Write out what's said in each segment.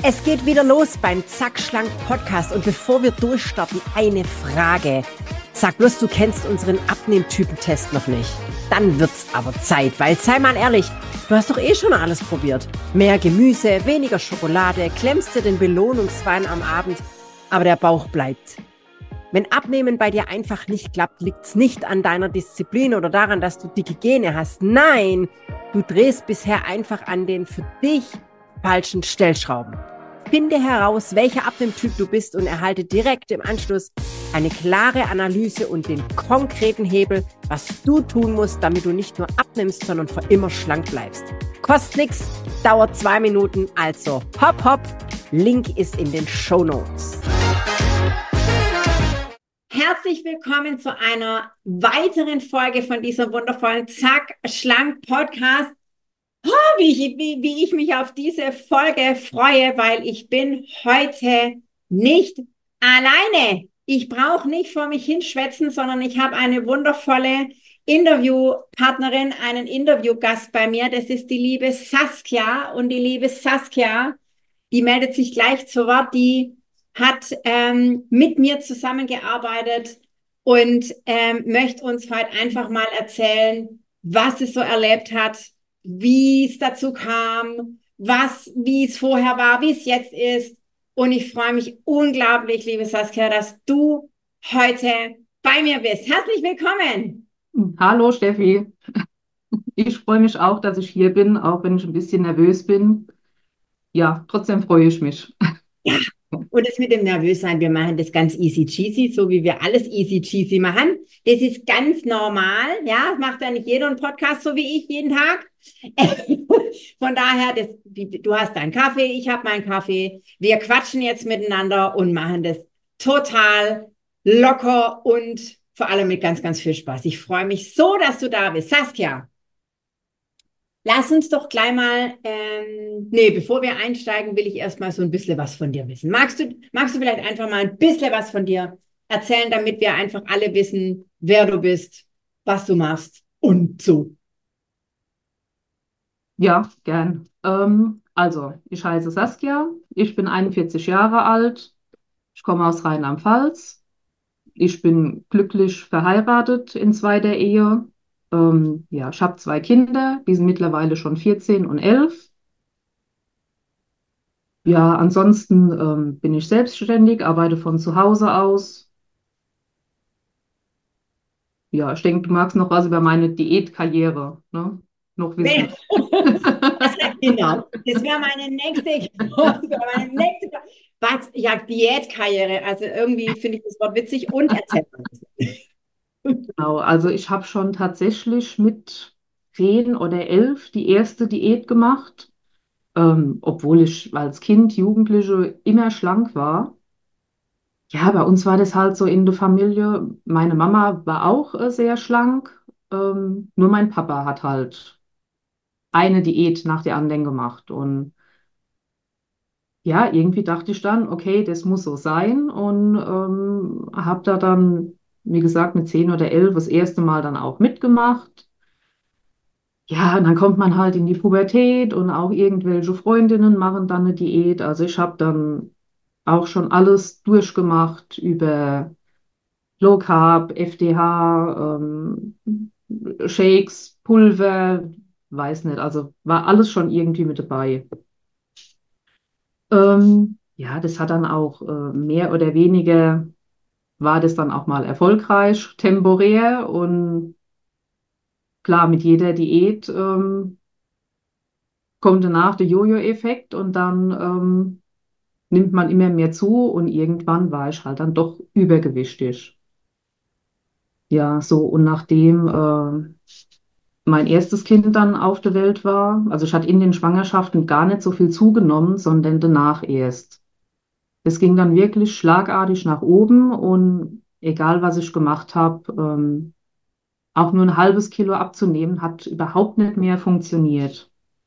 Es geht wieder los beim Zack Schlank Podcast und bevor wir durchstarten, eine Frage. Sag bloß, du kennst unseren Abnehmtypentest noch nicht. Dann wird's aber Zeit, weil, sei mal ehrlich, du hast doch eh schon alles probiert. Mehr Gemüse, weniger Schokolade, klemmst dir den Belohnungswein am Abend, aber der Bauch bleibt. Wenn Abnehmen bei dir einfach nicht klappt, liegt's nicht an deiner Disziplin oder daran, dass du dicke Gene hast. Nein, du drehst bisher einfach an den für dich falschen Stellschrauben. Finde heraus, welcher Abnehmtyp du bist und erhalte direkt im Anschluss eine klare Analyse und den konkreten Hebel, was du tun musst, damit du nicht nur abnimmst, sondern für immer schlank bleibst. Kostet nichts, dauert 2 Minuten, also hopp hopp, Link ist in den Shownotes. Herzlich willkommen zu einer weiteren Folge von diesem wundervollen Zack Schlank Podcast. Wie ich mich auf diese Folge freue, weil ich bin heute nicht alleine. Ich brauche nicht vor mich hinschwätzen, sondern ich habe eine wundervolle Interviewpartnerin, einen Interviewgast bei mir. Das ist die liebe Saskia. Und die liebe Saskia, die meldet sich gleich zu Wort. Die hat mit mir zusammengearbeitet und möchte uns heute einfach mal erzählen, was es so erlebt hat, wie es dazu kam, wie es vorher war, wie es jetzt ist. Und ich freue mich unglaublich, liebe Saskia, dass du heute bei mir bist. Herzlich willkommen. Hallo Steffi, ich freue mich auch, dass ich hier bin, auch wenn ich ein bisschen nervös bin. Ja, trotzdem freue ich mich. Ja, und das mit dem Nervössein, wir machen das ganz easy cheesy, so wie wir alles easy cheesy machen. Das ist ganz normal, ja, macht ja nicht jeder einen Podcast so wie ich jeden Tag. Von daher, du hast deinen Kaffee, ich habe meinen Kaffee. Wir quatschen jetzt miteinander und machen das total locker und vor allem mit ganz, ganz viel Spaß. Ich freue mich so, dass du da bist. Saskia, lass uns doch gleich mal, bevor wir einsteigen, will ich erstmal so ein bisschen was von dir wissen. Magst du vielleicht einfach mal ein bisschen was von dir erzählen, damit wir einfach alle wissen, wer du bist, was du machst und so. Ja, gern. Also, ich heiße Saskia, ich bin 41 Jahre alt, ich komme aus Rheinland-Pfalz, ich bin glücklich verheiratet in zweiter Ehe. Ja, ich habe 2 Kinder, die sind mittlerweile schon 14 und 11. Ja, ansonsten bin ich selbstständig, arbeite von zu Hause aus. Ja, ich denke, du magst noch was über meine Diätkarriere, ne? Noch Nee. wissen. Genau, das wäre meine nächste, was, ja, Diätkarriere, also irgendwie finde ich das Wort witzig und erzählt mal. Genau, also ich habe schon tatsächlich mit 10 oder 11 die erste Diät gemacht, obwohl ich als Kind, Jugendliche immer schlank war. Ja, bei uns war das halt so in der Familie. Meine Mama war auch sehr schlank, nur mein Papa hat halt eine Diät nach der anderen gemacht. Und ja, irgendwie dachte ich dann, okay, das muss so sein und habe da dann, wie gesagt, mit 10 oder 11 das erste Mal dann auch mitgemacht. Ja, und dann kommt man halt in die Pubertät und auch irgendwelche Freundinnen machen dann eine Diät. Also ich habe dann auch schon alles durchgemacht über Low Carb, FDH, Shakes, Pulver, weiß nicht. Also war alles schon irgendwie mit dabei. Ja, das hat dann auch mehr oder weniger, war das dann auch mal erfolgreich, temporär und klar, mit jeder Diät kommt danach der Jojo-Effekt und dann nimmt man immer mehr zu und irgendwann war ich halt dann doch übergewichtig. Ja, so und nachdem mein erstes Kind dann auf der Welt war, also ich hatte in den Schwangerschaften gar nicht so viel zugenommen, sondern danach erst. Es ging dann wirklich schlagartig nach oben und egal was ich gemacht habe, auch nur ein halbes Kilo abzunehmen, hat überhaupt nicht mehr funktioniert.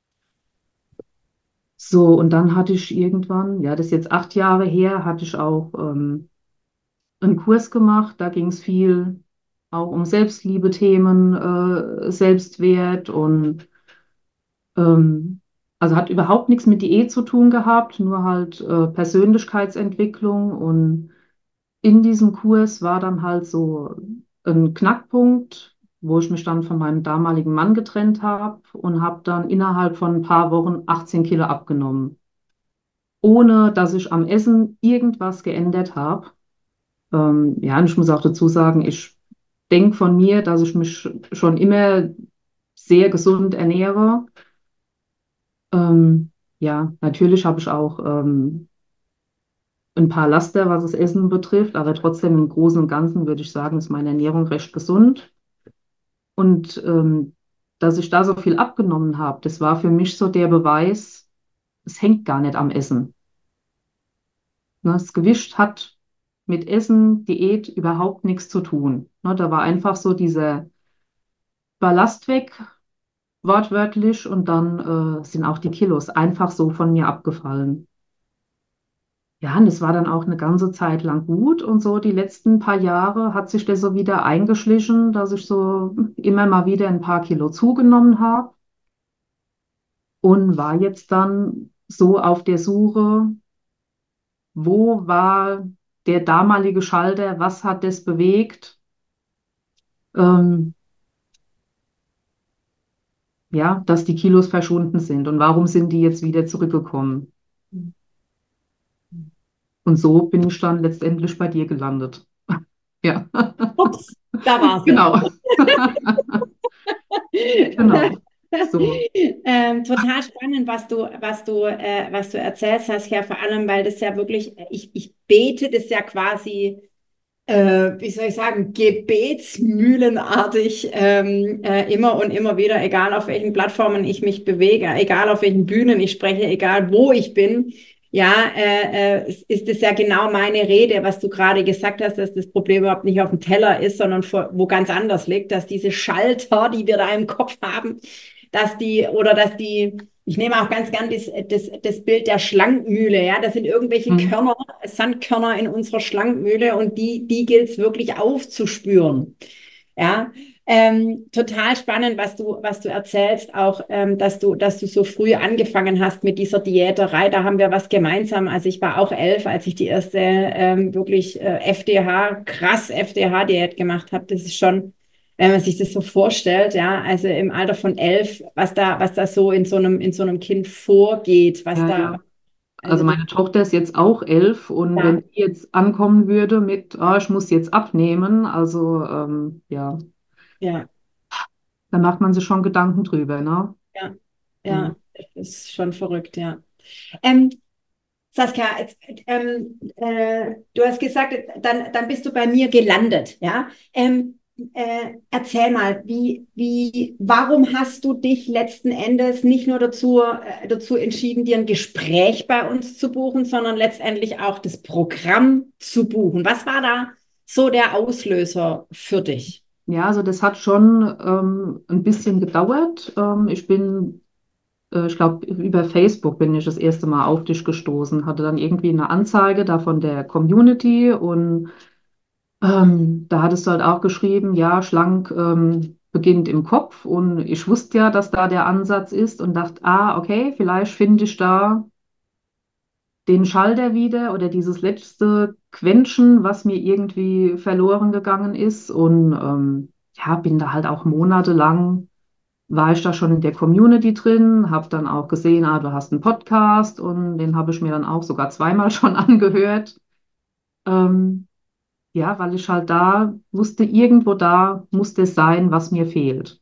So, und dann hatte ich irgendwann, ja, das ist jetzt 8 Jahre her, hatte ich auch einen Kurs gemacht. Da ging es viel auch um Selbstliebe-Themen, Selbstwert und ähm, Also hat überhaupt nichts mit Diät zu tun gehabt, nur halt Persönlichkeitsentwicklung. Und in diesem Kurs war dann halt so ein Knackpunkt, wo ich mich dann von meinem damaligen Mann getrennt habe und habe dann innerhalb von ein paar Wochen 18 Kilo abgenommen, ohne dass ich am Essen irgendwas geändert habe. Ja, und ich muss auch dazu sagen, ich denke von mir, dass ich mich schon immer sehr gesund ernähre. Ja, natürlich habe ich auch ein paar Laster, was das Essen betrifft, aber trotzdem im Großen und Ganzen würde ich sagen, ist meine Ernährung recht gesund. Und dass ich da so viel abgenommen habe, das war für mich so der Beweis, es hängt gar nicht am Essen. Ne, das Gewicht hat mit Essen, Diät überhaupt nichts zu tun. Ne, da war einfach so dieser Ballast weg, wortwörtlich, und dann sind auch die Kilos einfach so von mir abgefallen. Ja, und es war dann auch eine ganze Zeit lang gut und so die letzten paar Jahre hat sich das so wieder eingeschlichen, dass ich so immer mal wieder ein paar Kilo zugenommen habe und war jetzt dann so auf der Suche, wo war der damalige Schalter, was hat das bewegt, ähm, ja, dass die Kilos verschwunden sind und warum sind die jetzt wieder zurückgekommen. Und so bin ich dann letztendlich bei dir gelandet. Ja, Ups, da war sie. genau, genau. So. Total spannend, was du erzählst hast, ja, vor allem, weil das ja wirklich, ich bete das ja quasi, wie soll ich sagen, gebetsmühlenartig immer und immer wieder, egal auf welchen Plattformen ich mich bewege, egal auf welchen Bühnen ich spreche, egal wo ich bin. Ja, ist es ja genau meine Rede, was du gerade gesagt hast, dass das Problem überhaupt nicht auf dem Teller ist, sondern wo ganz anders liegt, dass diese Schalter, die wir da im Kopf haben, dass die, ich nehme auch ganz gern das Bild der Schlankmühle, ja, das sind irgendwelche Hm. Körner, Sandkörner in unserer Schlankmühle und die gilt es wirklich aufzuspüren. Ja, total spannend, was du erzählst, auch, dass du so früh angefangen hast mit dieser Diäterei. Da haben wir was gemeinsam. Also ich war auch 11, als ich die erste wirklich krass FDH-Diät gemacht habe. Das ist schon, wenn man sich das so vorstellt, ja, also im Alter von 11, was da so in so einem Kind vorgeht, was Ja, da, ja. also Also das, meine Tochter ist jetzt auch 11 und wenn ja, die jetzt ankommen würde mit, ah, ich muss jetzt abnehmen, also ja, ja, dann macht man sich schon Gedanken drüber, ne? ja, Mhm. ja, das ist schon verrückt, ja. Ähm, Saskia, du hast gesagt, dann bist du bei mir gelandet, ja? Erzähl mal, warum hast du dich letzten Endes nicht nur dazu entschieden, dir ein Gespräch bei uns zu buchen, sondern letztendlich auch das Programm zu buchen? Was war da so der Auslöser für dich? Ja, also das hat schon ein bisschen gedauert. Ich glaube, über Facebook bin ich das erste Mal auf dich gestoßen, hatte dann irgendwie eine Anzeige da von der Community und da hattest du halt auch geschrieben, ja, schlank beginnt im Kopf und ich wusste ja, dass da der Ansatz ist und dachte, ah, okay, vielleicht finde ich da den Schalter wieder oder dieses letzte Quäntchen, was mir irgendwie verloren gegangen ist und ja, bin da halt auch monatelang, war ich da schon in der Community drin, habe dann auch gesehen, ah, du hast einen Podcast und den habe ich mir dann auch sogar zweimal schon angehört. Ähm, Ja, weil ich halt da wusste, irgendwo da muss das sein, was mir fehlt.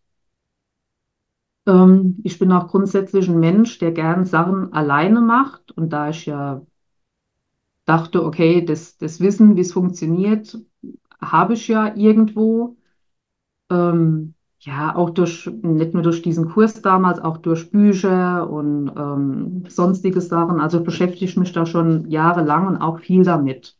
Ich bin auch grundsätzlich ein Mensch, der gern Sachen alleine macht. Und da ich ja dachte, okay, das Wissen, wie es funktioniert, habe ich ja irgendwo. Ja, auch durch, nicht nur durch diesen Kurs damals, auch durch Bücher und sonstige Sachen. Also beschäftige ich mich da schon jahrelang und auch viel damit.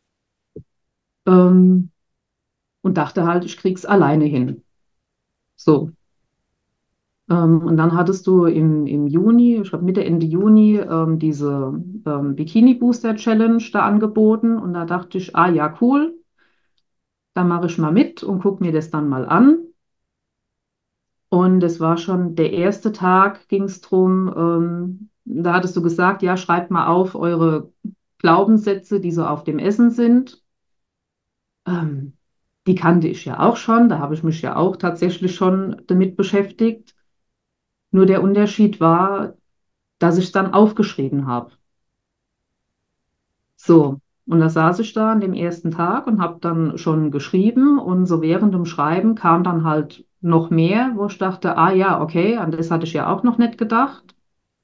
Ähm, und dachte halt, ich krieg's alleine hin. So. Und dann hattest du im Juni, ich glaube Mitte, Ende Juni, diese Bikini Booster Challenge da angeboten. Und da dachte ich, ah ja, cool, da mache ich mal mit und gucke mir das dann mal an. Und es war schon der erste Tag, ging es drum, da hattest du gesagt, ja, schreibt mal auf eure Glaubenssätze, die so auf dem Essen sind. Ähm, Die kannte ich ja auch schon, da habe ich mich ja auch tatsächlich schon damit beschäftigt. Nur der Unterschied war, dass ich es dann aufgeschrieben habe. So, und da saß ich da an dem ersten Tag und habe dann schon geschrieben und so während dem Schreiben kam dann halt noch mehr, wo ich dachte, ah ja, okay, an das hatte ich ja auch noch nicht gedacht.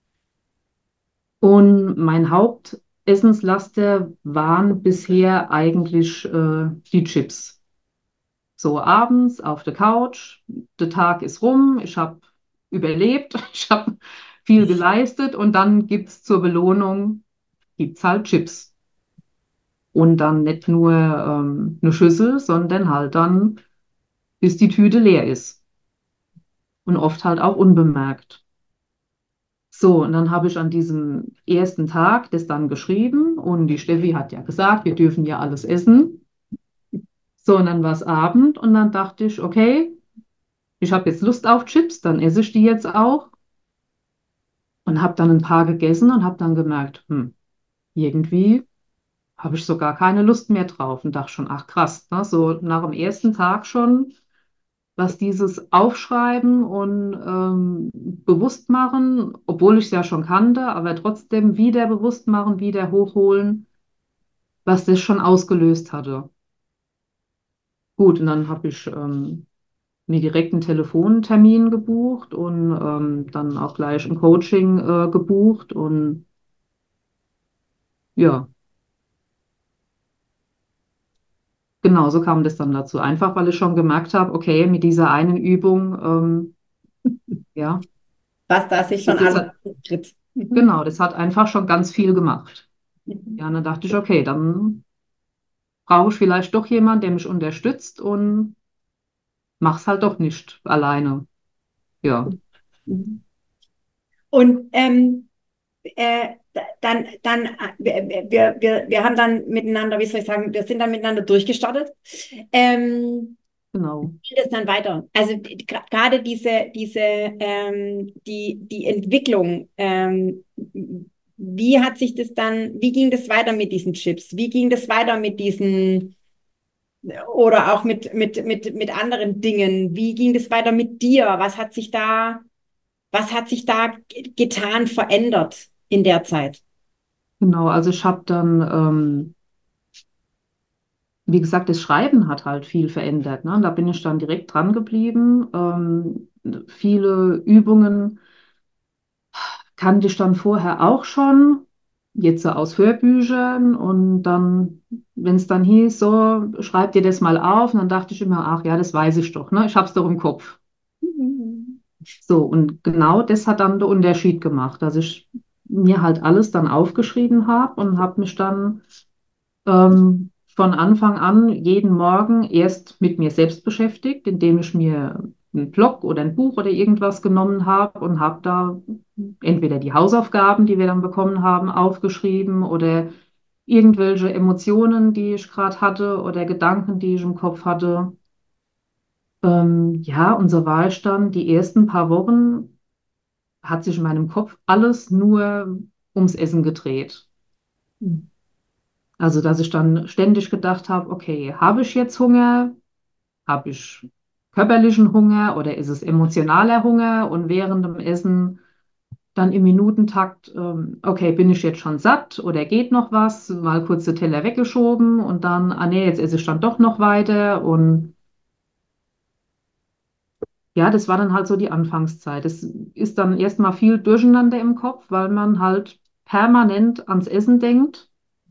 Und mein Hauptessenslaster waren bisher eigentlich die Chips. So abends auf der Couch, der Tag ist rum, ich habe überlebt, ich habe viel geleistet und dann gibt's zur Belohnung, gibt's halt Chips. Und dann nicht nur eine Schüssel, sondern halt dann, bis die Tüte leer ist. Und oft halt auch unbemerkt. So, und dann habe ich an diesem ersten Tag das dann geschrieben und die Steffi hat ja gesagt, wir dürfen ja alles essen. So, und dann war es Abend und dann dachte ich, okay, ich habe jetzt Lust auf Chips, dann esse ich die jetzt auch und habe dann ein paar gegessen und habe dann gemerkt, irgendwie habe ich so gar keine Lust mehr drauf und dachte schon, ach krass, ne? So nach dem ersten Tag schon, was dieses Aufschreiben und bewusst machen, obwohl ich es ja schon kannte, aber trotzdem wieder bewusst machen, wieder hochholen, was das schon ausgelöst hatte. Gut, und dann habe ich mir direkt einen Telefontermin gebucht und dann auch gleich ein Coaching gebucht und ja, genau so kam das dann dazu. Einfach, weil ich schon gemerkt habe, okay, mit dieser einen Übung, ja, Was da sich schon das alles hat, tritt. genau, das hat einfach schon ganz viel gemacht. Ja, und dann dachte ich, okay, dann brauche ich vielleicht doch jemanden, der mich unterstützt und mach's halt doch nicht alleine. Ja, Und wir haben dann miteinander, wie soll ich sagen, wir sind dann miteinander durchgestartet. genau. Wie geht es dann weiter? Also gerade die Entwicklung, wie hat sich das dann, wie ging das weiter mit diesen Chips? Wie ging das weiter mit diesen, oder auch mit anderen Dingen? Wie ging das weiter mit dir? Was hat sich da getan, verändert in der Zeit? Genau, also ich habe dann, wie gesagt, das Schreiben hat halt viel verändert. Ne? Und da bin ich dann direkt dran geblieben. Viele Übungen kannte ich dann vorher auch schon, jetzt so aus Hörbüchern. Und dann, wenn es dann hieß, so, schreib dir das mal auf, und dann dachte ich immer, ach ja, das weiß ich doch, ne? Ich habe es doch im Kopf. So, und genau das hat dann den Unterschied gemacht, dass ich mir halt alles dann aufgeschrieben habe und habe mich dann von Anfang an jeden Morgen erst mit mir selbst beschäftigt, indem ich mir einen Blog oder ein Buch oder irgendwas genommen habe und habe da entweder die Hausaufgaben, die wir dann bekommen haben, aufgeschrieben oder irgendwelche Emotionen, die ich gerade hatte oder Gedanken, die ich im Kopf hatte. Ja, und so war ich dann die ersten paar Wochen, hat sich in meinem Kopf alles nur ums Essen gedreht. Also, dass ich dann ständig gedacht habe, okay, habe ich jetzt Hunger? Habe ich körperlichen Hunger oder ist es emotionaler Hunger? Und während dem Essen dann im Minutentakt, okay, bin ich jetzt schon satt oder geht noch was? Mal kurz den Teller weggeschoben und dann, ah nee, jetzt esse ich dann doch noch weiter. Und ja, das war dann halt so die Anfangszeit. Es ist dann erstmal viel Durcheinander im Kopf, weil man halt permanent ans Essen denkt.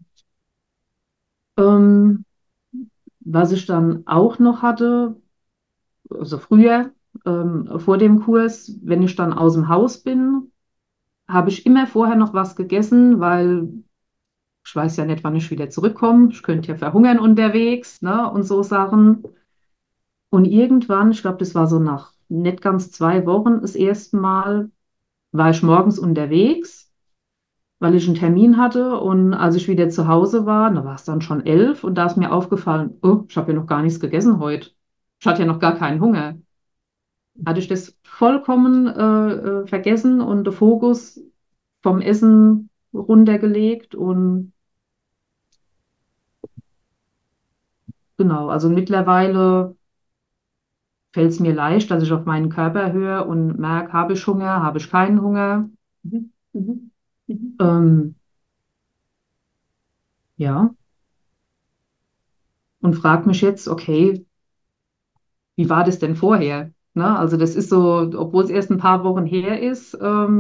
Ähm, Was ich dann auch noch hatte, also früher, vor dem Kurs, wenn ich dann aus dem Haus bin, habe ich immer vorher noch was gegessen, weil ich weiß ja nicht, wann ich wieder zurückkomme. Ich könnte ja verhungern unterwegs, ne, und so Sachen. Und irgendwann, ich glaube, das war so nach nicht ganz 2 Wochen, das erste Mal, war ich morgens unterwegs, weil ich einen Termin hatte. Und als ich wieder zu Hause war, da war es dann schon 11 und da ist mir aufgefallen, oh, ich habe ja noch gar nichts gegessen heute. Ich hatte ja noch gar keinen Hunger. hatte ich das vollkommen vergessen und den Fokus vom Essen runtergelegt. Und genau, also mittlerweile fällt es mir leicht, dass ich auf meinen Körper höre und merke, habe ich Hunger, habe ich keinen Hunger. Mhm. Mhm. Mhm. Ähm, ja, und frage mich jetzt, okay, wie war das denn vorher? Ne? Also das ist so, obwohl es erst ein paar Wochen her ist,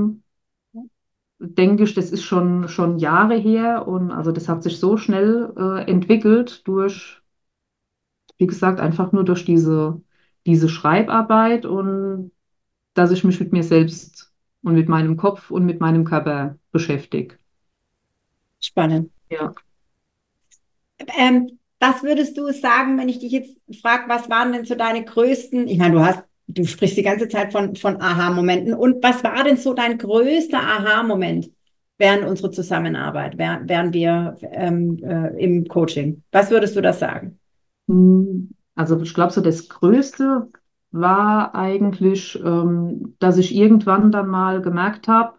denke ich, das ist schon Jahre her und also das hat sich so schnell entwickelt durch, wie gesagt, einfach nur durch diese Schreibarbeit und dass ich mich mit mir selbst und mit meinem Kopf und mit meinem Körper beschäftige. Spannend. Ja. Was würdest du sagen, wenn ich dich jetzt frage, was waren denn so deine größten, ich meine, du sprichst die ganze Zeit von Aha-Momenten und was war denn so dein größter Aha-Moment während unserer Zusammenarbeit, während wir im Coaching? Was würdest du das sagen? Also ich glaube, so das Größte war eigentlich, dass ich irgendwann dann mal gemerkt habe,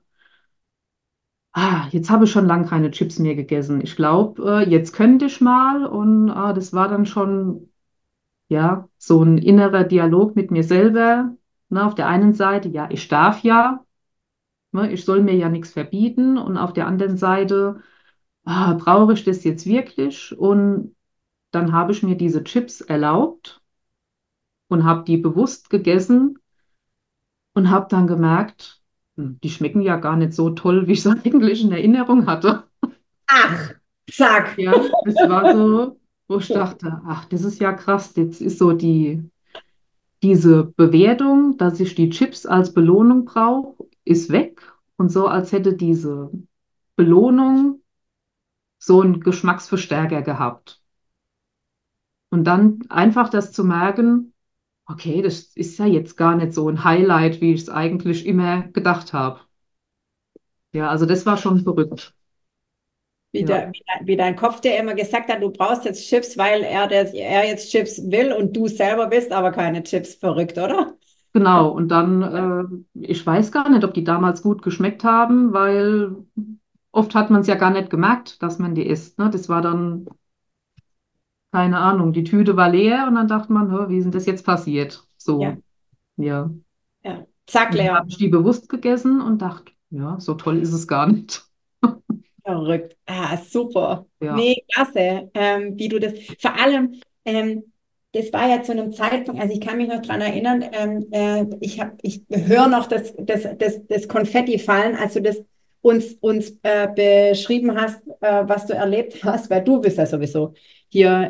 jetzt habe ich schon lange keine Chips mehr gegessen. Ich glaube, jetzt könnte ich mal und das war dann schon ja so ein innerer Dialog mit mir selber. Ne, auf der einen Seite, ja, ich darf ja, ne, ich soll mir ja nichts verbieten und auf der anderen Seite, brauche ich das jetzt wirklich? Und dann habe ich mir diese Chips erlaubt und habe die bewusst gegessen und habe dann gemerkt, die schmecken ja gar nicht so toll, wie ich es eigentlich in Erinnerung hatte. Ach, sag. Ja, es war so, wo ich dachte, ach, das ist ja krass. Jetzt ist so diese Bewertung, dass ich die Chips als Belohnung brauche, ist weg. Und so, als hätte diese Belohnung so einen Geschmacksverstärker gehabt. Und dann einfach das zu merken, okay, das ist ja jetzt gar nicht so ein Highlight, wie ich es eigentlich immer gedacht habe. Ja, also das war schon verrückt. Ja, Wie dein Kopf dir immer gesagt hat, du brauchst jetzt Chips, weil er jetzt Chips will und du selber willst aber keine Chips. Verrückt, oder? genau. Und dann, ich weiß gar nicht, ob die damals gut geschmeckt haben, weil oft hat man es ja gar nicht gemerkt, dass man die isst. Ne? Das war dann, keine Ahnung, die Tüte war leer und dann dachte man, "Hä, wie ist denn das jetzt passiert?" Ja, So, ja. ja. Zack, Und dann Leon. habe ich die bewusst gegessen und dachte, ja, so toll ist es gar nicht. Verrückt. Ah, super. Ja, Nee, klasse, wie du das, vor allem, das war ja zu einem Zeitpunkt, also ich kann mich noch dran erinnern, ich höre noch das Konfetti fallen, als du das uns beschrieben hast, was du erlebt hast, weil du bist ja sowieso hier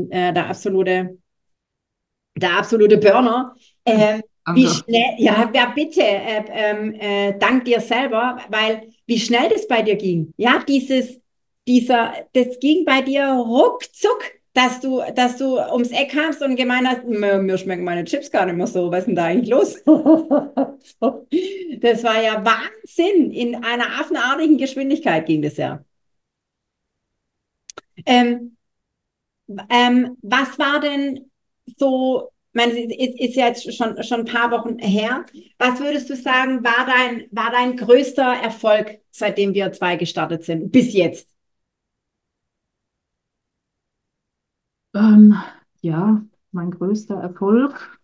der absolute Burner. Wie danke. schnell, ja, bitte, dank dir selber, weil wie schnell das bei dir ging. Ja, das ging bei dir ruckzuck, dass du ums Eck kamst und gemeint hast, mir schmecken meine Chips gar nicht mehr so, was ist denn da eigentlich los? So. Das war ja Wahnsinn. In einer affenartigen Geschwindigkeit ging das ja. Ähm, was war denn so, ich meine, es ist ja jetzt schon ein paar Wochen her. Was würdest du sagen, war dein größter Erfolg, seitdem wir zwei gestartet sind, bis jetzt? Ähm, ja, mein größter Erfolg.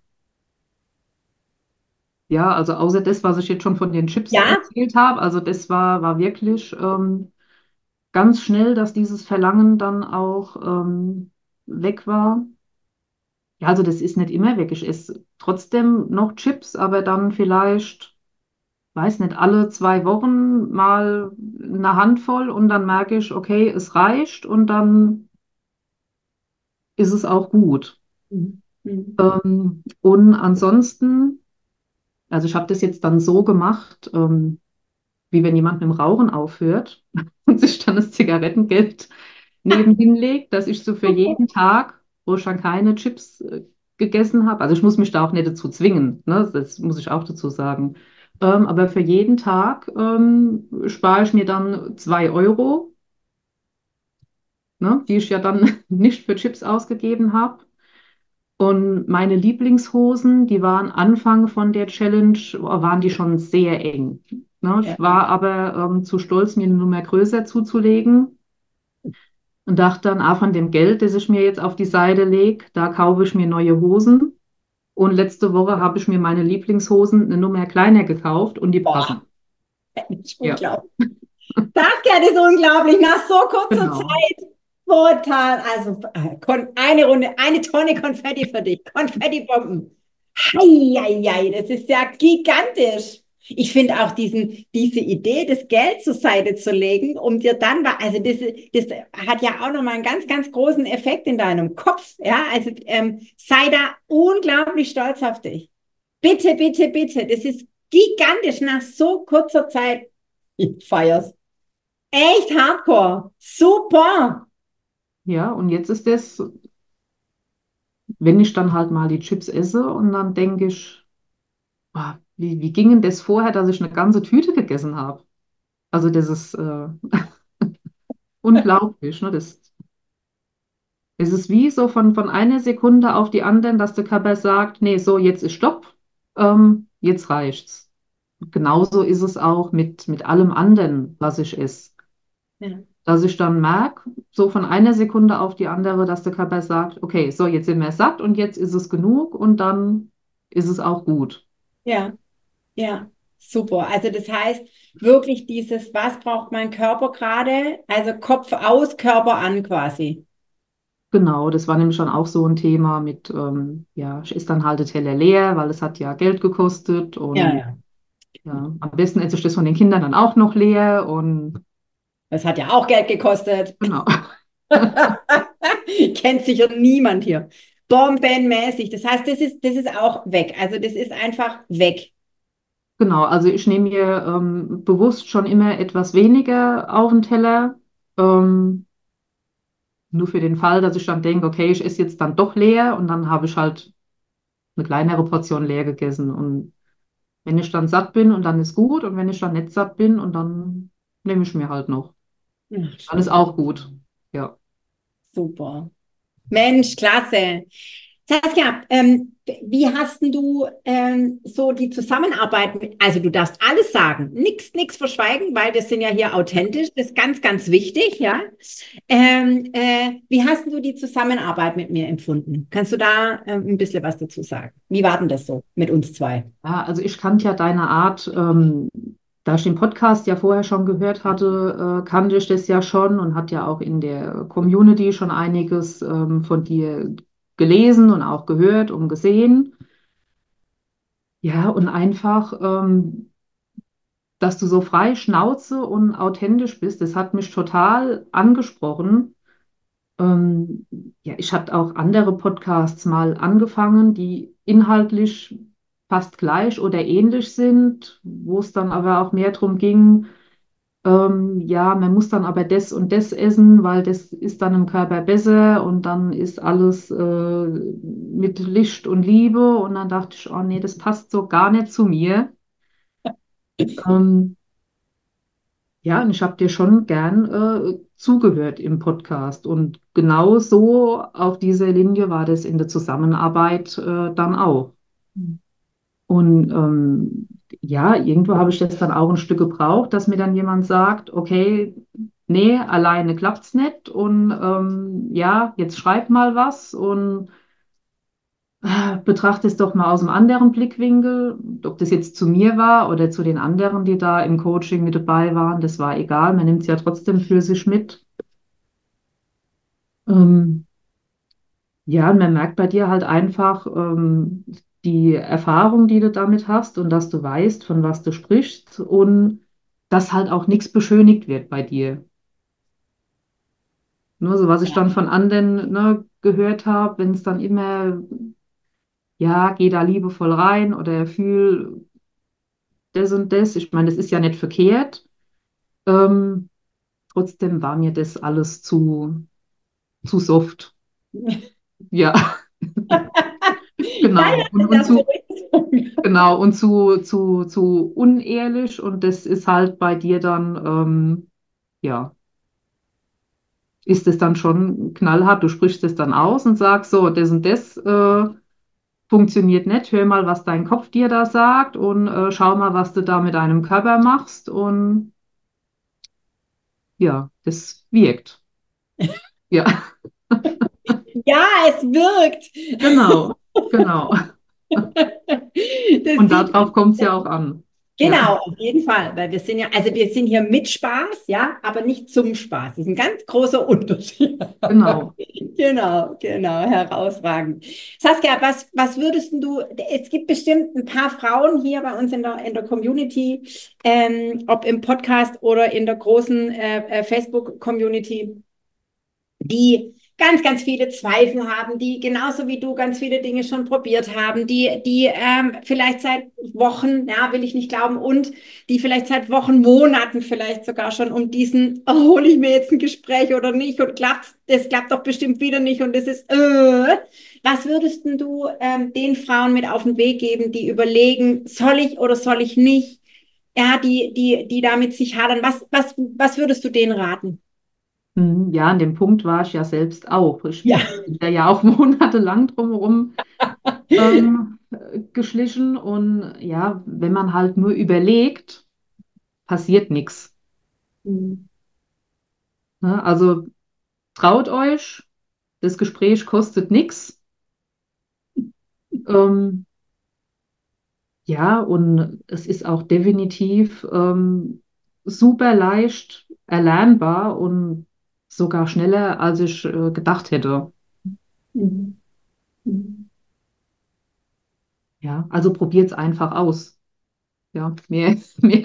Ja, also außer das, was ich jetzt schon von den Chips Ja, erzählt habe, also das war wirklich ganz schnell, dass dieses Verlangen dann auch weg war. Ja, also das ist nicht immer weg. Ich esse trotzdem noch Chips, aber dann vielleicht, weiß nicht, alle 2 Wochen mal eine Handvoll und dann merke ich, okay, es reicht und dann ist es auch gut. mhm. Mhm. Und ansonsten, also ich habe das jetzt dann so gemacht, wie wenn jemand mit dem Rauchen aufhört und sich dann das Zigarettengeld nebenhin legt, dass ich so für jeden Tag, wo ich dann keine Chips gegessen habe, also ich muss mich da auch nicht dazu zwingen, ne? Das muss ich auch dazu sagen. Aber für jeden Tag spare ich mir dann 2 Euro, ne? Die ich ja dann nicht für Chips ausgegeben habe. Und meine Lieblingshosen, die waren Anfang von der Challenge, waren die schon sehr eng. Ne? Ja. Ich war aber zu stolz, mir eine Nummer größer zuzulegen und dachte dann, von dem Geld, das ich mir jetzt auf die Seite lege, da kaufe ich mir neue Hosen. Und letzte Woche habe ich mir meine Lieblingshosen eine Nummer kleiner gekauft und die passen. Boah, echt Ja, unglaublich. Das ja, das ist unglaublich. Nach so kurzer genau. Zeit. Total. Also eine Runde, eine Tonne Konfetti für dich. Konfettibomben. Heieiei, das ist ja gigantisch. Ich finde auch diese Idee, das Geld zur Seite zu legen, um dir dann, also das hat ja auch nochmal einen ganz, ganz großen Effekt in deinem Kopf. Ja, also sei da unglaublich stolz auf dich. Bitte, bitte, bitte. Das ist gigantisch nach so kurzer Zeit. Ich feier's. Echt hardcore. Super. Ja, und jetzt ist das, wenn ich dann halt mal die Chips esse und dann denke ich, wie ging denn das vorher, dass ich eine ganze Tüte gegessen habe? Also das ist unglaublich, ne? Es ist wie so von einer Sekunde auf die andere, dass der Körper sagt, nee, so, jetzt ist Stopp, jetzt reicht's. Genauso ist es auch mit allem anderen, was ich esse. Ja, Dass ich dann merke, so von einer Sekunde auf die andere, dass der Körper sagt, okay, so, jetzt sind wir satt und jetzt ist es genug und dann ist es auch gut. ja, ja. Super. Also das heißt wirklich dieses, was braucht mein Körper gerade? Also Kopf aus, Körper an quasi. Genau, das war nämlich schon auch so ein Thema mit, ja, ich esse dann halt den Teller leer, weil es hat ja Geld gekostet Ja, und ja. ja, am besten esse ich das von den Kindern dann auch noch leer und Das hat ja auch Geld gekostet. genau. Kennt sicher niemand hier. Bombenmäßig. Das heißt, das ist auch weg. Also das ist einfach weg. Genau, also ich nehme mir bewusst schon immer etwas weniger auf den Teller, ähm, nur für den Fall, dass ich dann denke, okay, ich esse jetzt dann doch leer und dann habe ich halt eine kleinere Portion leer gegessen. Und wenn ich dann satt bin und dann ist gut und wenn ich dann nicht satt bin und dann nehme ich mir halt noch. Ach, Dann ist schön. auch gut. Ja. Super. Mensch, klasse. Saskia, wie hast denn du so die Zusammenarbeit mit, also du darfst alles sagen, nichts verschweigen, weil wir sind ja hier authentisch, das ist ganz, ganz wichtig, ja. Wie hast denn du die Zusammenarbeit mit mir empfunden? Kannst du da ein bisschen was dazu sagen? Wie war denn das so mit uns zwei? Ja, also ich kannte ja deine Art, da ich den Podcast ja vorher schon gehört hatte, kannte ich das ja schon und hat ja auch in der Community schon einiges von dir gelesen und auch gehört und gesehen. Ja, und einfach, dass du so frei Schnauze und authentisch bist, das hat mich total angesprochen. Ähm, ja, ich habe auch andere Podcasts mal angefangen, die inhaltlich fast gleich oder ähnlich sind, wo es dann aber auch mehr darum ging, ja, man muss dann aber das und das essen, weil das ist dann im Körper besser und dann ist alles mit Licht und Liebe und dann dachte ich, oh nee, das passt so gar nicht zu mir. Ähm, Ja, und ich habe dir schon gern zugehört im Podcast. Und genau so auf dieser Linie war das in der Zusammenarbeit dann auch. Und ja, irgendwo habe ich das dann auch ein Stück gebraucht, dass mir dann jemand sagt, okay, nee, alleine klappt's nicht. Und ja, jetzt schreib mal was und betrachte es doch mal aus einem anderen Blickwinkel. Ob das jetzt zu mir war oder zu den anderen, die da im Coaching mit dabei waren, das war egal. Man nimmt es ja trotzdem für sich mit. Ähm, ja, und man merkt bei dir halt einfach die Erfahrung, die du damit hast und dass du weißt, von was du sprichst und dass halt auch nichts beschönigt wird bei dir. Nur so, was ich dann von anderen ne, gehört habe, wenn es dann immer, ja, geh da liebevoll rein oder fühl das und das. Ich meine, das ist ja nicht verkehrt. Ähm, trotzdem war mir das alles zu soft. Ja, Ja, genau. ja, das darfst du richtig sagen. Genau, und zu unehrlich. Und das ist halt bei dir dann, ja, ist es dann schon knallhart. Du sprichst es dann aus und sagst so, das und das funktioniert nicht. Hör mal, was dein Kopf dir da sagt und schau mal, was du da mit deinem Körper machst. Und ja, das wirkt. Ja, Ja, es wirkt. genau, genau. Das Und sieht darauf kommt es ja auch an. Ja, Genau, auf jeden Fall, weil wir sind ja, also wir sind hier mit Spaß, ja, aber nicht zum Spaß. Das ist ein ganz großer Unterschied. genau. Genau, genau, herausragend. Saskia, was würdest du, es gibt bestimmt ein paar Frauen hier bei uns in der Community, ob im Podcast oder in der großen Facebook-Community, die ganz, ganz viele Zweifel haben, die genauso wie du ganz viele Dinge schon probiert haben, die vielleicht seit Wochen, ja, will ich nicht glauben, und die vielleicht seit Wochen, Monaten vielleicht sogar schon um diesen, oh, hole ich mir jetzt ein Gespräch oder nicht und klappt, das klappt doch bestimmt wieder nicht und das ist, was würdest du den Frauen mit auf den Weg geben, die überlegen, soll ich oder soll ich nicht? Ja, die damit sich hadern. Was würdest du denen raten? Ja, an dem Punkt war ich ja selbst auch. Ich Ja. bin da ja auch monatelang drumherum geschlichen und ja, wenn man halt nur überlegt, passiert nichts. Mhm. Ne? Also traut euch, das Gespräch kostet nichts. Ähm, ja, und es ist auch definitiv super leicht erlernbar und sogar schneller, als ich gedacht hätte. Mhm. Mhm. Ja, also probiert es einfach aus. Ja, mehr, mehr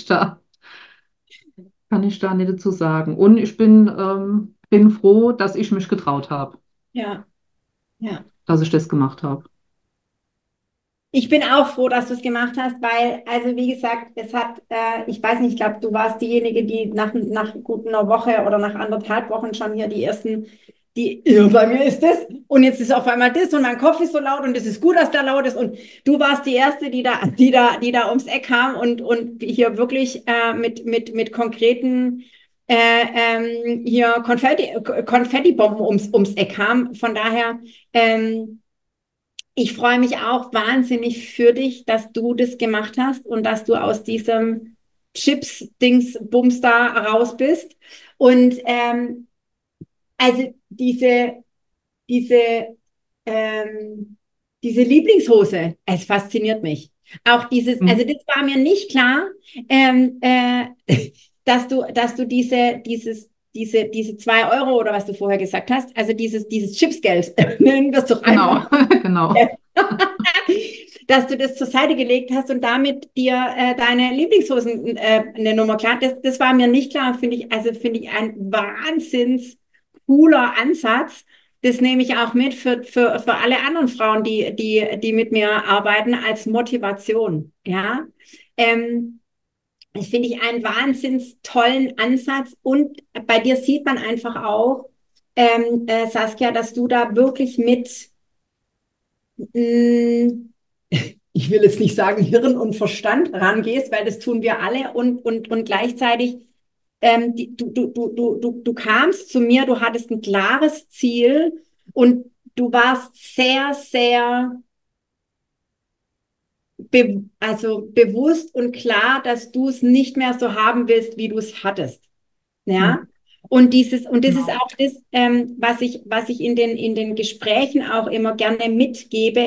kann ich da nicht dazu sagen. Und ich bin froh, dass ich mich getraut habe, Ja, ja. dass ich das gemacht habe. Ich bin auch froh, dass du es gemacht hast, weil, also wie gesagt, ich weiß nicht, ich glaube, du warst diejenige, die nach gut einer Woche oder nach 1,5 Wochen schon hier die ersten, ja, bei mir ist das und jetzt ist auf einmal das und mein Kopf ist so laut und es ist gut, dass da laut ist und du warst die Erste, die da ums Eck kam und hier wirklich mit konkreten hier Konfettibomben ums Eck kam. Von daher, ich freue mich auch wahnsinnig für dich, dass du das gemacht hast und dass du aus diesem Chips-Dings-Bums da raus bist. Und also diese, ähm, diese Lieblingshose, es fasziniert mich. Auch dieses, also Mhm. das war mir nicht klar, ähm, äh, dass du diese 2 € oder was du vorher gesagt hast, also dieses Chipsgeld, nennen wir es doch einfach, Genau, genau. dass du das zur Seite gelegt hast und damit dir deine Lieblingshosen eine Nummer klar. Das war mir nicht klar, finde ich ein wahnsinns cooler Ansatz. Das nehme ich auch mit für alle anderen Frauen, die mit mir arbeiten, als Motivation. Ja, das finde ich einen wahnsinns tollen Ansatz. Und bei dir sieht man einfach auch, Saskia, dass du da wirklich mit mh, ich will jetzt nicht sagen Hirn und Verstand rangehst, weil das tun wir alle und gleichzeitig, du kamst zu mir, du hattest ein klares Ziel und du warst sehr, sehr also bewusst und klar, dass du es nicht mehr so haben willst, wie du es hattest. Ja. Mhm. Und das ist Genau. auch das, was ich in den Gesprächen auch immer gerne mitgebe.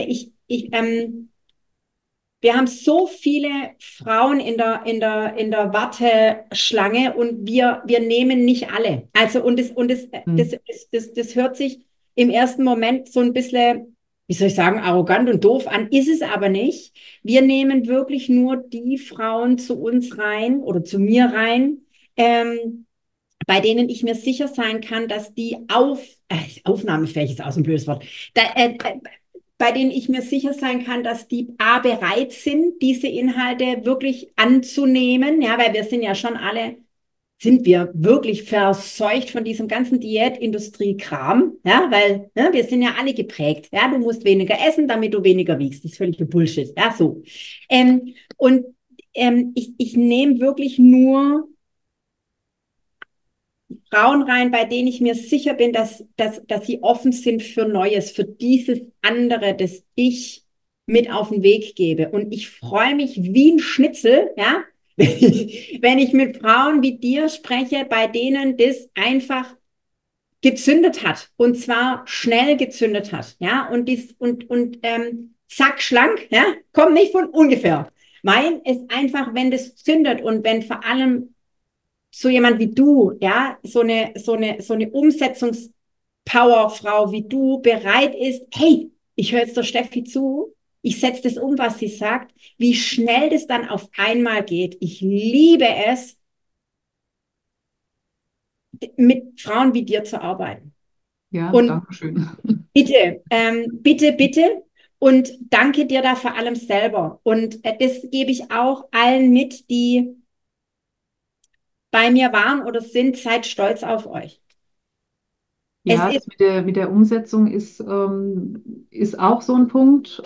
Wir haben so viele Frauen in der Warteschlange und wir nehmen nicht alle. Also, Mhm. das hört sich im ersten Moment so ein bisschen, wie soll ich sagen, arrogant und doof an, ist es aber nicht. Wir nehmen wirklich nur die Frauen zu uns rein oder zu mir rein, bei denen ich mir sicher sein kann, dass die aufnahmefähig ist auch so ein blödes Wort, bei denen ich mir sicher sein kann, dass die A bereit sind, diese Inhalte wirklich anzunehmen, ja, weil wir sind ja schon alle, sind wir wirklich verseucht von diesem ganzen Diätindustrie-Kram, ja, weil wir sind ja alle geprägt, ja, du musst weniger essen, damit du weniger wiegst, das ist völlig Bullshit, ja, so. Und ich nehme wirklich nur Frauen rein, bei denen ich mir sicher bin, dass sie offen sind für Neues, für dieses andere, das ich mit auf den Weg gebe. Und ich freue mich wie ein Schnitzel, ja, wenn ich mit Frauen wie dir spreche, bei denen das einfach gezündet hat und zwar schnell gezündet hat, ja, und zack, schlank, ja, kommt nicht von ungefähr. Mein ist einfach, wenn das zündet und wenn vor allem so jemand wie du, ja, so eine Umsetzungspowerfrau wie du bereit ist, hey, ich höre jetzt der Steffi zu, ich setze das um, was sie sagt, wie schnell das dann auf einmal geht. Ich liebe es, mit Frauen wie dir zu arbeiten. Ja, Und danke schön. bitte, bitte, bitte. Und danke dir da vor allem selber. Und das gebe ich auch allen mit, die bei mir waren oder sind. Seid stolz auf euch. Es Ja, ist, das mit der Umsetzung ist auch so ein Punkt.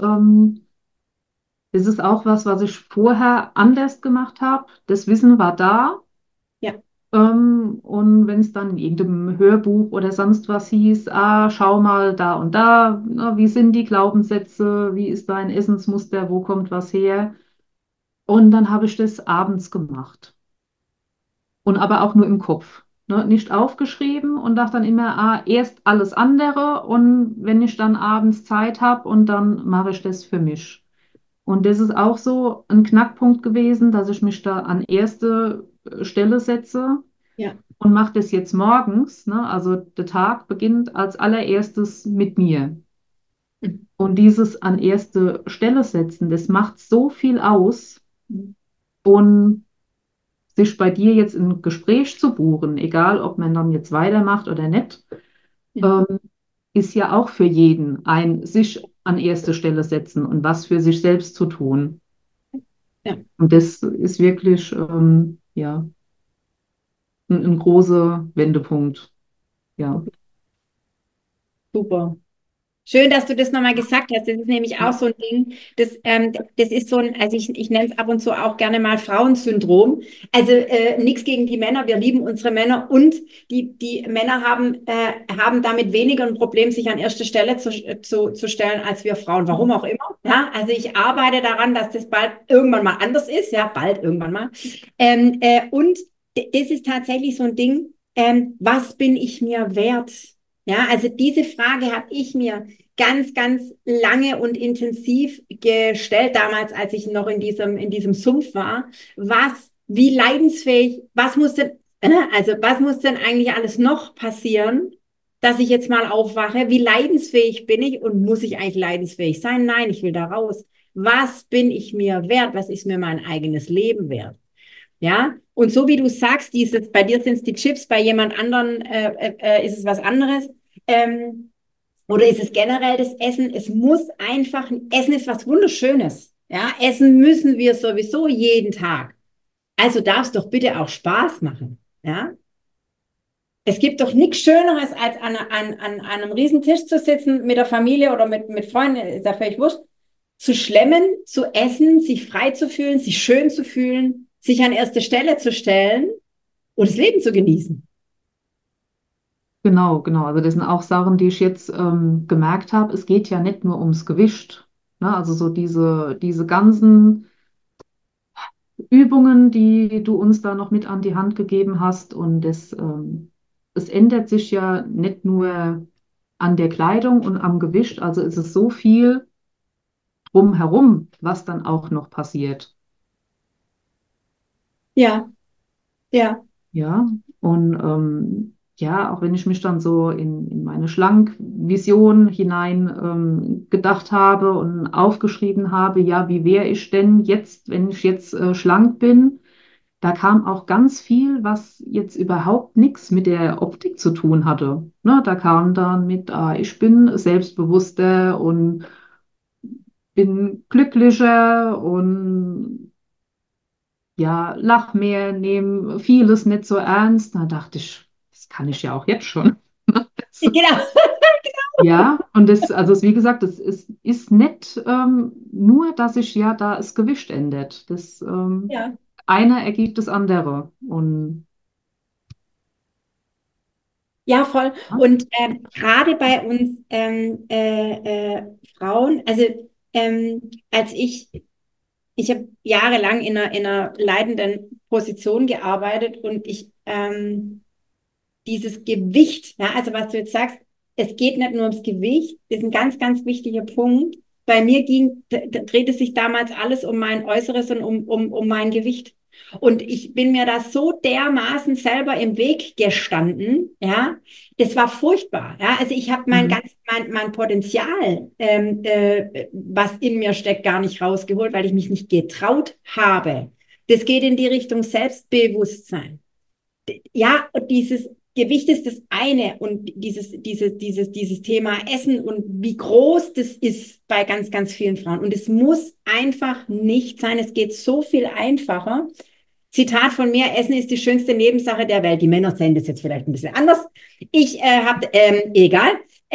Das ist auch was, was ich vorher anders gemacht habe. Das Wissen war da. ja, Und wenn es dann in irgendeinem Hörbuch oder sonst was hieß, ah, schau mal da und da, na, wie sind die Glaubenssätze, wie ist dein Essensmuster, wo kommt was her? Und dann habe ich das abends gemacht. Und aber auch nur im Kopf. Ne? Nicht aufgeschrieben und dachte dann immer, ah, erst alles andere und wenn ich dann abends Zeit habe und dann mache ich das für mich. Und das ist auch so ein Knackpunkt gewesen, dass ich mich da an erste Stelle setze ja, und mache das jetzt morgens. Ne? Also der Tag beginnt als allererstes mit mir. Und dieses an erste Stelle setzen, das macht so viel aus. Und sich bei dir jetzt ein Gespräch zu buchen, egal ob man dann jetzt weitermacht oder nicht, ja, ähm, ist ja auch für jeden ein sich an erste Stelle setzen und was für sich selbst zu tun. ja, Und das ist wirklich ja, ein großer Wendepunkt. Ja. super. Schön, dass du das nochmal gesagt hast. Das ist nämlich auch Ja. so ein Ding, das ist so ein, also ich nenne es ab und zu auch gerne mal Frauensyndrom. Also nichts gegen die Männer, wir lieben unsere Männer und die Männer haben damit weniger ein Problem, sich an erste Stelle zu stellen, als wir Frauen. Warum auch immer. Ja, also ich arbeite daran, dass das bald irgendwann mal anders ist. Ja, bald irgendwann mal. Und das ist tatsächlich so ein Ding, was bin ich mir wert? Ja, also diese Frage habe ich mir ganz, ganz lange und intensiv gestellt damals, als ich noch in diesem Sumpf war. Wie leidensfähig, was muss denn eigentlich alles noch passieren, dass ich jetzt mal aufwache? Wie leidensfähig bin ich und muss ich eigentlich leidensfähig sein? Nein, ich will da raus. Was bin ich mir wert? Was ist mir mein eigenes Leben wert? Ja, und so wie du sagst, bei dir sind es die Chips, bei jemand anderen ist es was anderes. Ähm, oder ist es generell das Essen? Es muss einfach, Essen ist was Wunderschönes. Ja, Essen müssen wir sowieso jeden Tag. Also darf es doch bitte auch Spaß machen. Ja, es gibt doch nichts Schöneres, als an einem Riesentisch zu sitzen mit der Familie oder mit Freunden, ist ja völlig wurscht, zu schlemmen, zu essen, sich frei zu fühlen, sich schön zu fühlen, sich an erste Stelle zu stellen und das Leben zu genießen. Genau, genau. Also das sind auch Sachen, die ich jetzt gemerkt habe. Es geht ja nicht nur ums Gewicht. Ne? Also so diese ganzen Übungen, die du uns da noch mit an die Hand gegeben hast. Und es ändert sich ja nicht nur an der Kleidung und am Gewicht. Also es ist so viel drumherum, was dann auch noch passiert. Ja, ja, Ja, und ja, auch wenn ich mich dann so in meine Schlank-Vision hinein gedacht habe und aufgeschrieben habe, ja, wie wäre ich denn jetzt, wenn ich jetzt schlank bin, da kam auch ganz viel, was jetzt überhaupt nichts mit der Optik zu tun hatte. Ne, da kam dann mit, ah, ich bin selbstbewusster und bin glücklicher und ja, lach mehr, nehm vieles nicht so ernst. Da dachte ich, das kann ich ja auch jetzt schon. genau. Ja, und wie gesagt, ist nicht nur, dass sich ja da das Gewicht ändert. Ja. Eine ergibt das andere. Und Ja, voll. Ja? Und gerade bei uns Frauen, also als ich habe jahrelang in einer leitenden Position gearbeitet und dieses Gewicht, ja, also was du jetzt sagst, es geht nicht nur ums Gewicht, ist ein ganz, ganz wichtiger Punkt. Bei mir drehte sich damals alles um mein Äußeres und um mein Gewicht. Und ich bin mir da so dermaßen selber im Weg gestanden, ja, das war furchtbar, ja. Also ich habe Mhm. mein Potenzial, was in mir steckt, gar nicht rausgeholt, weil ich mich nicht getraut habe. Das geht in die Richtung Selbstbewusstsein. Ja, und dieses Gewicht ist das eine und dieses Thema Essen und wie groß das ist bei ganz, ganz vielen Frauen. Und es muss einfach nicht sein. Es geht so viel einfacher. Zitat von mir, Essen ist die schönste Nebensache der Welt. Die Männer sehen das jetzt vielleicht ein bisschen anders. Ich habe, egal.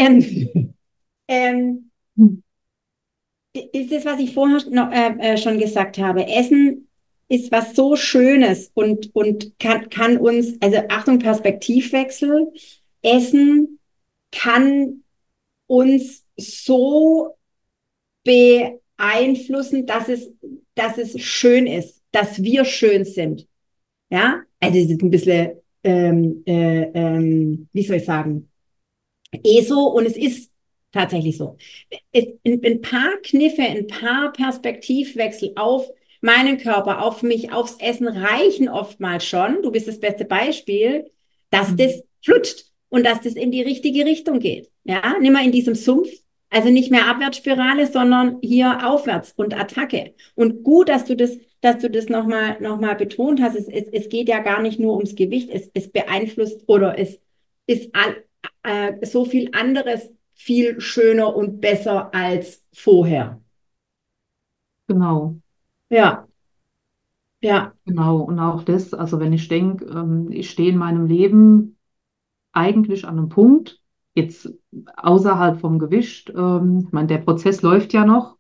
Ähm, Mhm. ist das, was ich vorher noch, schon gesagt habe. Essen ist was so Schönes und kann uns, also Achtung, Perspektivwechsel, Essen kann uns so beeinflussen, dass es schön ist, dass wir schön sind. Ja, also es ist ein bisschen, wie soll ich sagen, so und es ist tatsächlich so. Ein paar Kniffe, ein paar Perspektivwechsel auf meinen Körper, auf mich, aufs Essen reichen oftmals schon. Du bist das beste Beispiel, dass Mhm. das flutscht und dass das in die richtige Richtung geht. Ja, nimm mal in diesem Sumpf. Also nicht mehr Abwärtsspirale, sondern hier aufwärts und Attacke. Und gut, dass du das noch mal betont hast. Es geht ja gar nicht nur ums Gewicht. Es beeinflusst oder es ist so viel anderes viel schöner und besser als vorher. Genau, Ja, ja. genau. Und auch das, also wenn ich denke, ich stehe in meinem Leben eigentlich an einem Punkt, jetzt außerhalb vom Gewicht, ich meine, der Prozess läuft ja noch,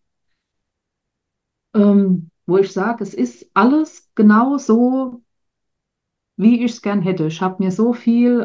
wo ich sage, es ist alles genau so, wie ich es gern hätte. Ich habe mir so viel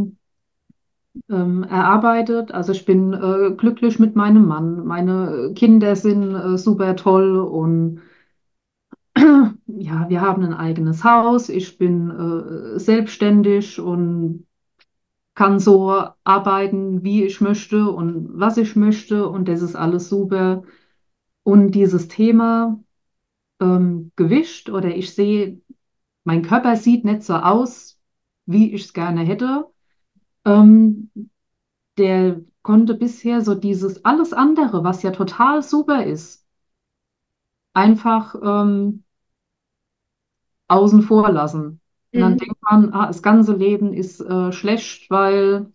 erarbeitet. Also ich bin glücklich mit meinem Mann. Meine Kinder sind super toll und ja, wir haben ein eigenes Haus. Ich bin selbstständig und kann so arbeiten, wie ich möchte und was ich möchte. Und das ist alles super. Und dieses Thema Gewicht oder ich sehe, mein Körper sieht nicht so aus, wie ich es gerne hätte. Ähm, Der konnte bisher so dieses alles andere, was ja total super ist, einfach außen vor lassen. Und dann Mhm. denkt man, ah, das ganze Leben ist schlecht, weil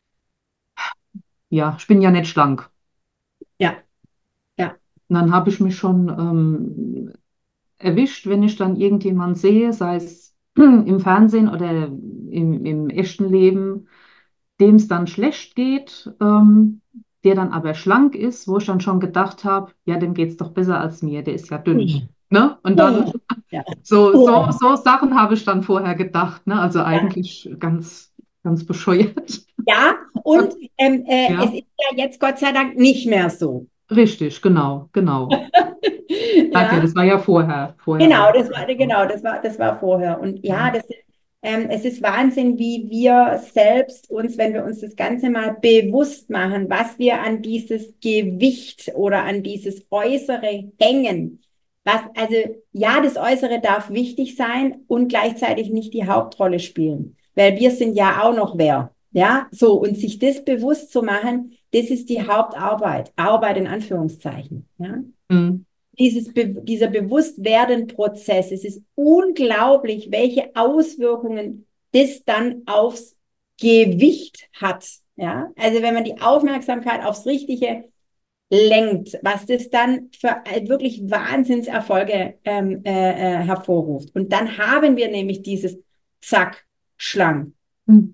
ja, ich bin ja nicht schlank. Ja, ja. Und dann habe ich mich schon erwischt, wenn ich dann irgendjemand sehe, sei es im Fernsehen oder im echten Leben, dem es dann schlecht geht, der dann aber schlank ist, wo ich dann schon gedacht habe, ja, dem geht es doch besser als mir, der ist ja dünn. Mhm. Ne? Und dann Oh, ja. Oh, so Sachen habe ich dann vorher gedacht, ne? Also ja. eigentlich ganz, ganz bescheuert. Ja, und es Ja, ist ja jetzt Gott sei Dank nicht mehr so. richtig, genau, genau. Sag ja, Ja. das war ja vorher war das ja so. Das war vorher. Und ja, Ja. es ist Wahnsinn, wie wir selbst uns, wenn wir uns das Ganze mal bewusst machen, was wir an dieses Gewicht oder an dieses Äußere hängen. Also ja, das Äußere darf wichtig sein und gleichzeitig nicht die Hauptrolle spielen, weil wir sind ja auch noch wer. Ja, so, und sich das bewusst zu machen, das ist die Hauptarbeit, Arbeit in Anführungszeichen. Ja Hm. dieser Bewusstwerden-Prozess. Es ist unglaublich, welche Auswirkungen das dann aufs Gewicht hat. Ja, also wenn man die Aufmerksamkeit aufs Richtige lenkt, was das dann für wirklich Wahnsinnserfolge hervorruft. Und dann haben wir nämlich dieses Zack, schlank. Hm.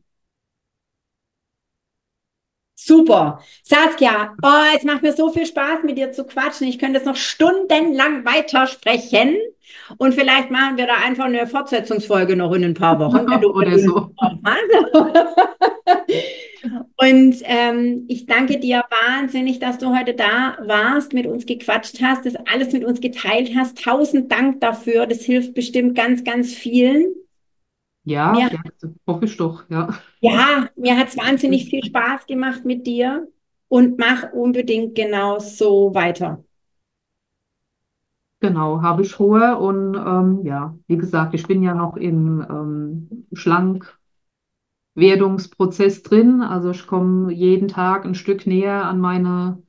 Super. Saskia, oh, es macht mir so viel Spaß, mit dir zu quatschen. Ich könnte jetzt noch stundenlang weitersprechen. Und vielleicht machen wir da einfach eine Fortsetzungsfolge noch in ein paar Wochen, wenn du Oder Lust so. drauf hast. Und ich danke dir wahnsinnig, dass du heute da warst, mit uns gequatscht hast, das alles mit uns geteilt hast. Tausend Dank dafür. Das hilft bestimmt ganz, ganz vielen. Ja, Mir, ja, hoffe ich doch, ja. ja, mir hat es wahnsinnig viel Spaß gemacht mit dir und mach unbedingt genau so weiter. Genau, habe ich vor und ja, wie gesagt, ich bin ja noch im Schlankwerdungsprozess drin. Also ich komme jeden Tag ein Stück näher an meine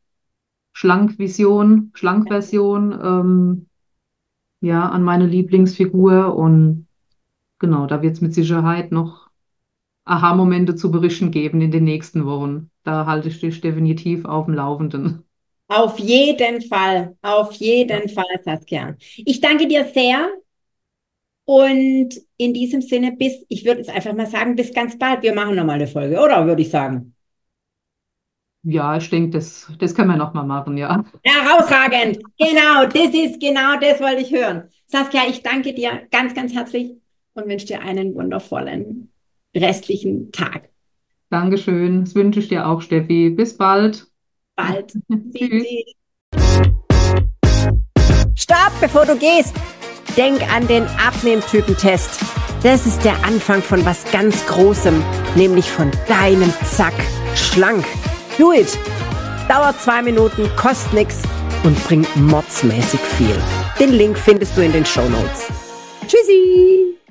Schlankversion, ja, an meine Lieblingsfigur und genau, da wird es mit Sicherheit noch Aha-Momente zu berichten geben in den nächsten Wochen. Da halte ich dich definitiv auf dem Laufenden. Auf Ja, jeden Fall, Saskia. Ich danke dir sehr und in diesem Sinne ich würde jetzt einfach mal sagen, bis ganz bald. Wir machen nochmal eine Folge, oder würde ich sagen? ja, ich denke, das können wir noch mal machen, ja. Herausragend. Genau das wollte ich hören. Saskia, ich danke dir ganz, ganz herzlich und wünsche dir einen wundervollen restlichen Tag. Dankeschön. Das wünsche ich dir auch, Steffi. Bis bald. Bald. Tschüss. Stopp, bevor du gehst. Denk an den Abnehmtypentest. Das ist der Anfang von was ganz Großem, nämlich von deinem Zack schlank. Do it. Dauert 2 Minuten, kostet nichts und bringt mordsmäßig viel. Den Link findest du in den Shownotes. Tschüssi.